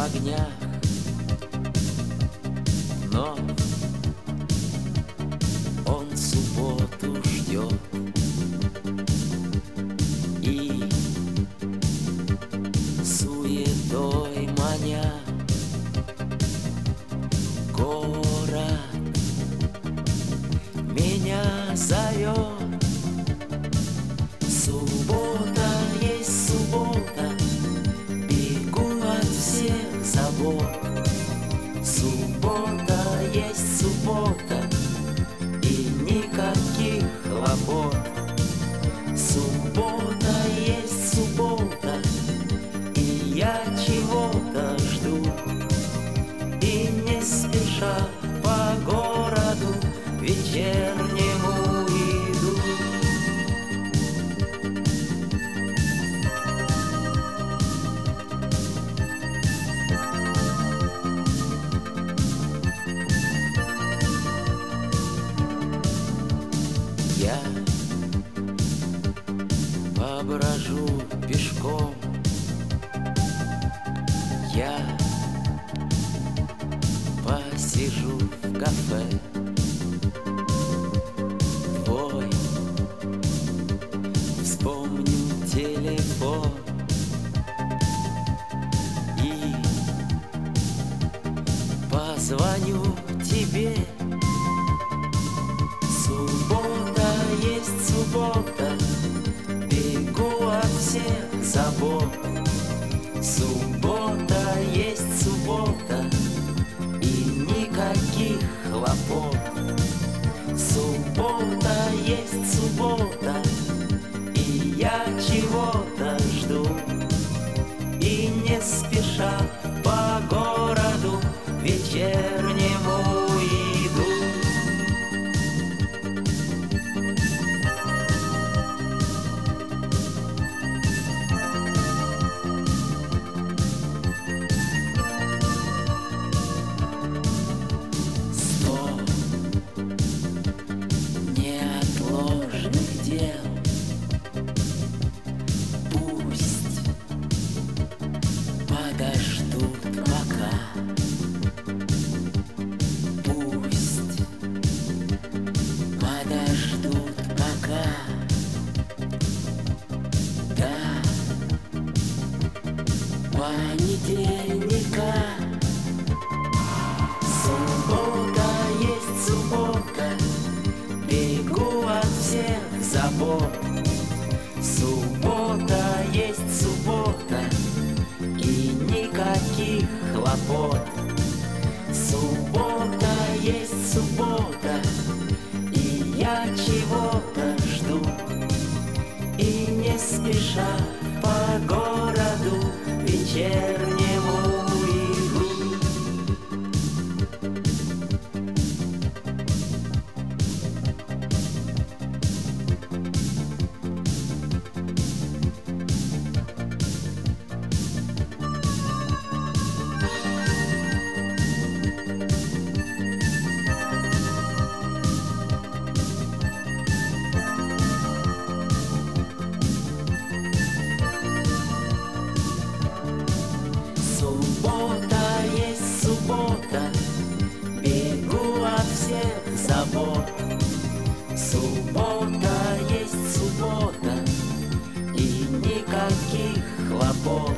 огнях, но он субботу ждет. И суетой маня город меня зовет. Суббота есть суббота, бегу от всех забот. Суббота есть суббота, и никаких хлопот. Суббота есть суббота, и я чего-то жду. И не спеша по городу вечернему иду. Я поброжу пешком, я посижу в кафе. Твой вспомню телефон и позвоню тебе. Суббота есть суббота, бегу от всех забот. Суббота есть суббота, и никаких хлопот. Суббота есть суббота, и я чего-то жду. И не спеша по городу вечернему иду. Неотложных дел, пусть подождут пока. Пусть подождут пока. До понедельника. Суббота есть суббота, бегу от всех забот. Суббота есть суббота, и никаких хлопот. Суббота есть суббота, и я чего-то жду. И не спеша по городу вечернему иду. Суббота есть суббота, бегу от всех забот. Суббота есть суббота, и никаких хлопот.